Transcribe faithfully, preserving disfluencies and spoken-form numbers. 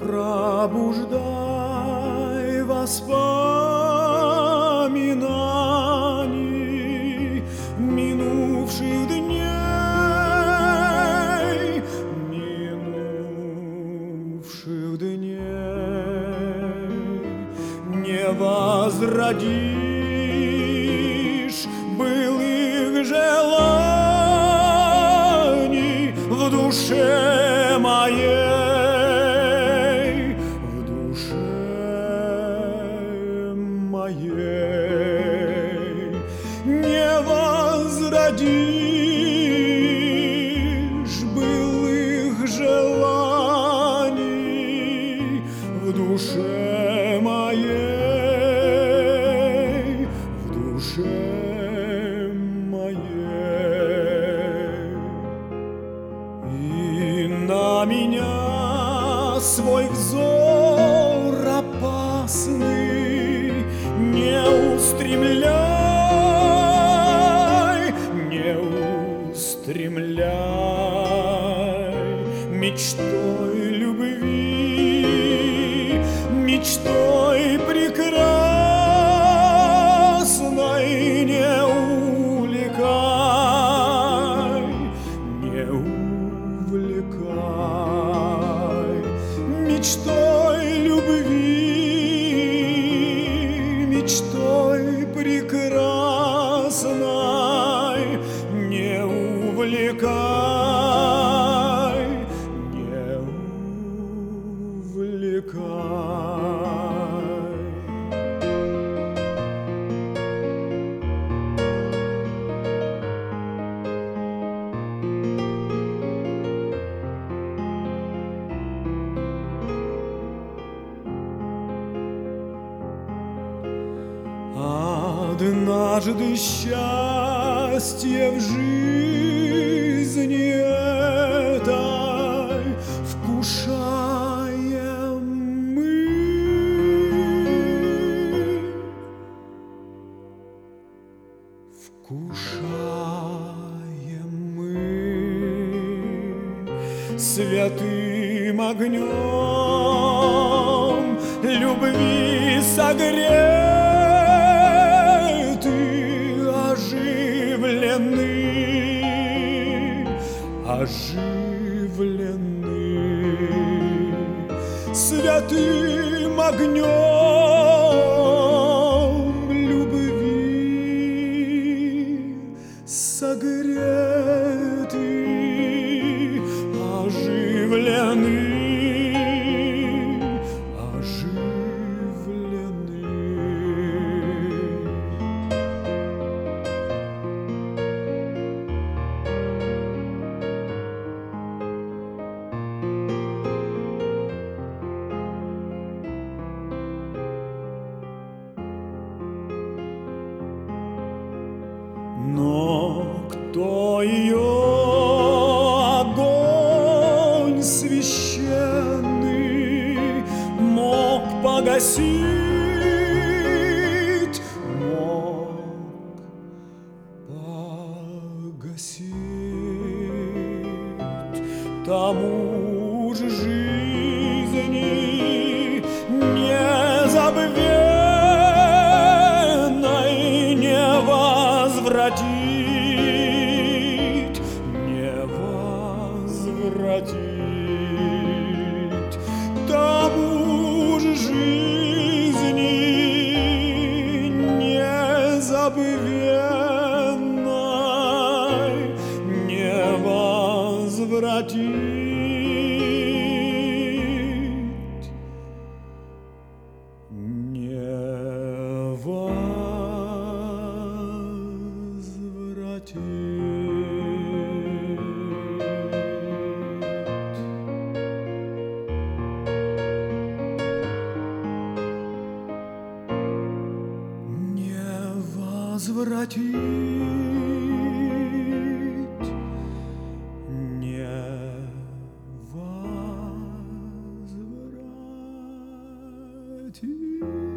пробуждай воспоминаний минувших дней, минувших дней. Не возродишь былых желаний в душе моей, в душе моей. Не возродишь былых желаний в душе моей, в душе моей. И на меня свой взор опасный не устремляй, не устремляй мечтой любви, мечтой прекрасной не увлекай, не увлекай мечтой любви, мечтой прекрасной не увлекай, не увлекай. Однажды счастье в жизни этой вкушаем мы, вкушаем мы святым огнем любви согретый, оживлены, оживлены святым огнем любви согреты, оживлены. Но кто ее огонь священный мог погасить, мог погасить, тому же жизни незабвенной не возвратить, не возвратить тому же жизни незабвенной не возвратить, не возвратить. Возвратить, не возвратить.